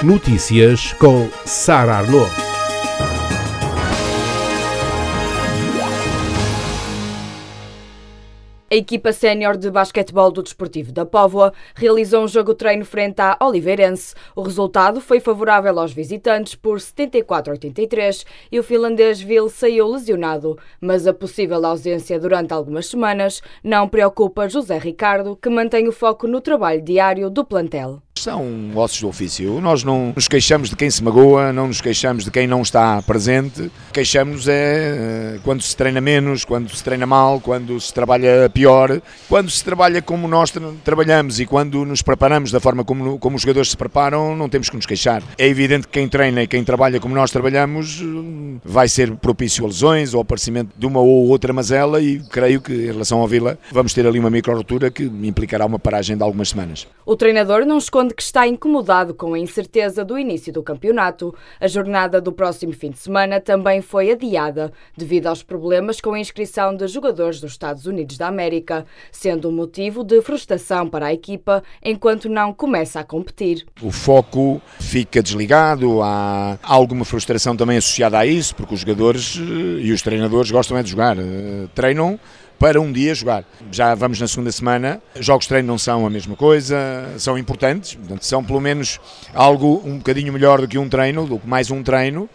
Notícias com Sara Arnaud. A equipa sénior de basquetebol do Desportivo da Póvoa realizou um jogo-treino frente à Oliveirense. O resultado foi favorável aos visitantes por 74-83 e o finlandês Ville saiu lesionado, mas a possível ausência durante algumas semanas não preocupa José Ricardo, que mantém o foco no trabalho diário do plantel. São ossos do ofício. Nós não nos queixamos de quem se magoa, não nos queixamos de quem não está presente. Queixamos quando se treina menos, quando se treina mal, quando se trabalha pior, quando se trabalha como nós trabalhamos e quando nos preparamos da forma como os jogadores se preparam, não temos que nos queixar. É evidente que quem treina e quem trabalha como nós trabalhamos vai ser propício a lesões ou ao aparecimento de uma ou outra mazela e creio que em relação ao Vila vamos ter ali uma micro-rotura que implicará uma paragem de algumas semanas. O treinador não esconde que está incomodado com a incerteza do início do campeonato. A jornada do próximo fim de semana também foi adiada devido aos problemas com a inscrição de jogadores dos Estados Unidos da América, sendo um motivo de frustração para a equipa enquanto não começa a competir. O foco fica desligado, há alguma frustração também associada a isso, porque os jogadores e os treinadores gostam de jogar, treinam para um dia jogar. Já vamos na segunda semana, jogos de treino não são a mesma coisa, são importantes, são pelo menos algo um bocadinho melhor do que um treino, do que mais um treino,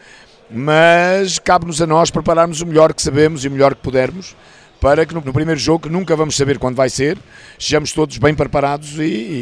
mas cabe-nos a nós prepararmos o melhor que sabemos e o melhor que pudermos, para que no primeiro jogo, que nunca vamos saber quando vai ser, sejamos todos bem preparados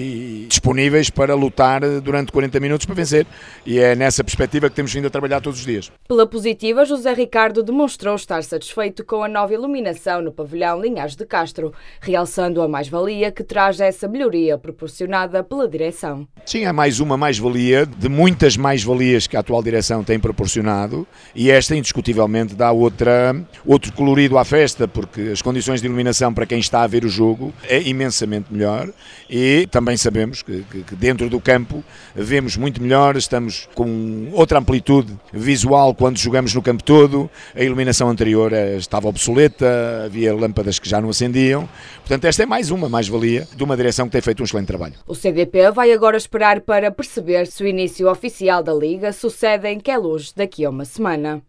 e disponíveis para lutar durante 40 minutos para vencer. E é nessa perspectiva que temos vindo a trabalhar todos os dias. Pela positiva, José Ricardo demonstrou estar satisfeito com a nova iluminação no pavilhão Linhares de Castro, realçando a mais-valia que traz essa melhoria proporcionada pela direção. Sim, é mais uma mais-valia de muitas mais-valias que a atual direção tem proporcionado e esta indiscutivelmente dá outro colorido à festa, porque as condições de iluminação para quem está a ver o jogo é imensamente melhor e também sabemos que dentro do campo vemos muito melhor, estamos com outra amplitude visual quando jogamos no campo todo, a iluminação anterior estava obsoleta, havia lâmpadas que já não acendiam, portanto esta é mais uma mais-valia de uma direção que tem feito um excelente trabalho. O CDP vai agora esperar para perceber se o início oficial da Liga sucede em Queluz daqui a uma semana.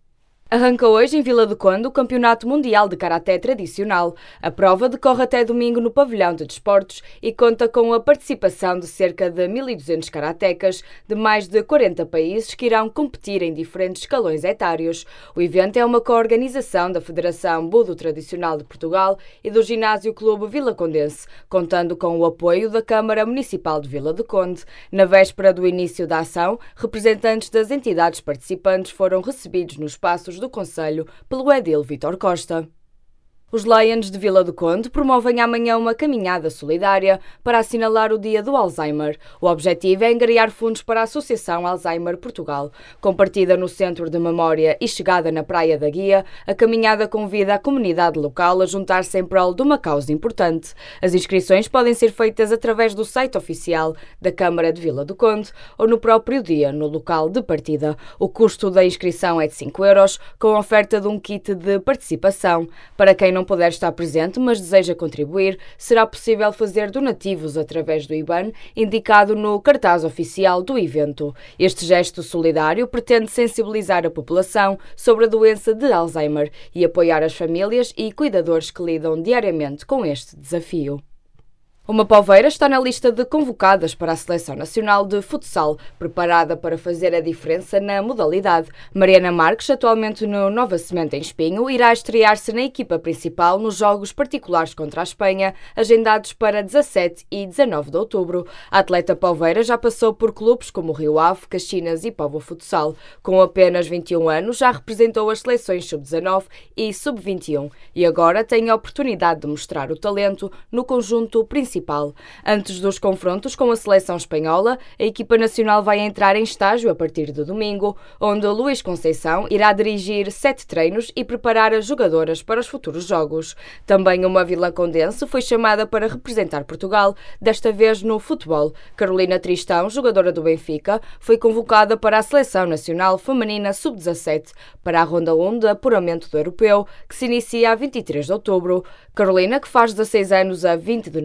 Arranca hoje em Vila do Conde o Campeonato Mundial de Karaté Tradicional. A prova decorre até domingo no Pavilhão de Desportos e conta com a participação de cerca de 1.200 karatecas de mais de 40 países que irão competir em diferentes escalões etários. O evento é uma coorganização da Federação Budo Tradicional de Portugal e do Ginásio Clube Vilacondense, contando com o apoio da Câmara Municipal de Vila do Conde. Na véspera do início da ação, representantes das entidades participantes foram recebidos nos espaços do Conselho pelo edil Vítor Costa. Os Lions de Vila do Conde promovem amanhã uma caminhada solidária para assinalar o Dia do Alzheimer. O objetivo é angariar fundos para a Associação Alzheimer Portugal. Com partida no Centro de Memória e chegada na Praia da Guia, a caminhada convida a comunidade local a juntar-se em prol de uma causa importante. As inscrições podem ser feitas através do site oficial da Câmara de Vila do Conde ou no próprio dia, no local de partida. O custo da inscrição é de 5 €, com a oferta de um kit de participação. Para quem não puder estar presente, mas deseja contribuir, será possível fazer donativos através do IBAN, indicado no cartaz oficial do evento. Este gesto solidário pretende sensibilizar a população sobre a doença de Alzheimer e apoiar as famílias e cuidadores que lidam diariamente com este desafio. Uma poveira está na lista de convocadas para a Seleção Nacional de Futsal, preparada para fazer a diferença na modalidade. Mariana Marques, atualmente no Nova Semente em Espinho, irá estrear-se na equipa principal nos jogos particulares contra a Espanha, agendados para 17 e 19 de outubro. A atleta poveira já passou por clubes como Rio Ave, Caxinas e Póvoa Futsal. Com apenas 21 anos, já representou as seleções sub-19 e sub-21 e agora tem a oportunidade de mostrar o talento no conjunto principal. Antes dos confrontos com a seleção espanhola, a equipa nacional vai entrar em estágio a partir de domingo, onde Luís Conceição irá dirigir 7 treinos e preparar as jogadoras para os futuros jogos. Também uma vilacondense foi chamada para representar Portugal, desta vez no futebol. Carolina Tristão, jogadora do Benfica, foi convocada para a Seleção Nacional Feminina Sub-17 para a Ronda 1 de apuramento do Europeu, que se inicia a 23 de outubro. Carolina, que faz 16 anos a 20 de novembro,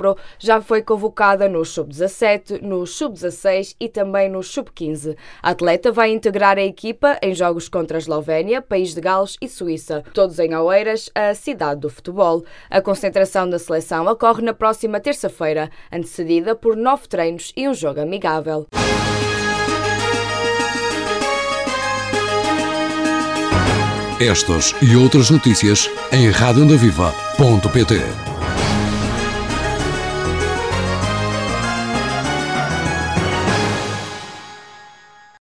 setembro, já foi convocada no Sub-17, no Sub-16 e também no Sub-15. A atleta vai integrar a equipa em jogos contra a Eslovénia, País de Gales e Suíça, todos em Oeiras, a cidade do futebol. A concentração da seleção ocorre na próxima terça-feira, antecedida por 9 treinos e um jogo amigável. Estas e outras notícias em radioondaviva.pt.